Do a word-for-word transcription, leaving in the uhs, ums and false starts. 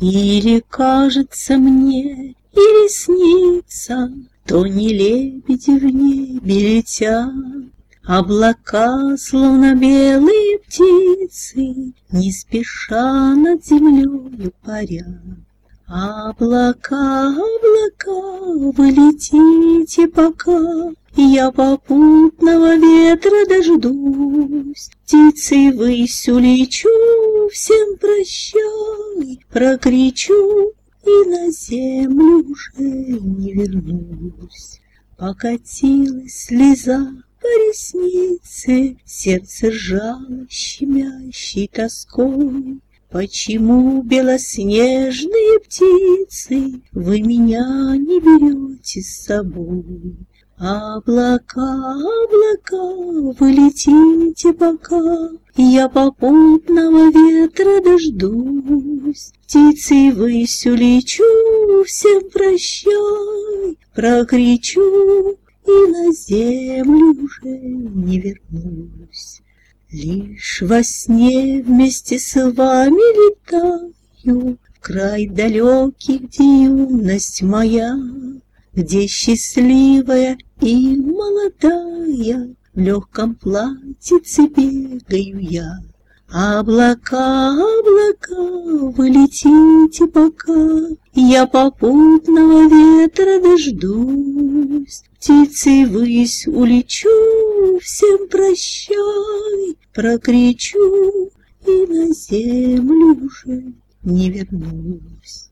Или кажется мне, или снится, то не лебеди в небе летят, облака, словно белые птицы, не спеша над землею парят. Облака, облака, вы летите пока, я попутного ветра дождусь. Птицей ввысь улечу, всем прощай, прокричу, и на землю уже не вернусь. Покатилась слеза по реснице, сердце сжало щемящей тоской. Почему, белоснежные птицы, вы меня не берете с собой? Облака, облака, вы летите пока, я попутного ветра дождусь. Птицей ввысь улечу, всем прощай, прокричу, и на землю уже не вернусь. Лишь во сне вместе с вами летаю в край далекий, где юность моя, где счастливая и молодая в легком платьице бегаю я. Облака, облака, вы летите пока, я попутного ветра дождусь. Птицей ввысь улечу, всем прощай, прокричу, и на землю уже не вернусь.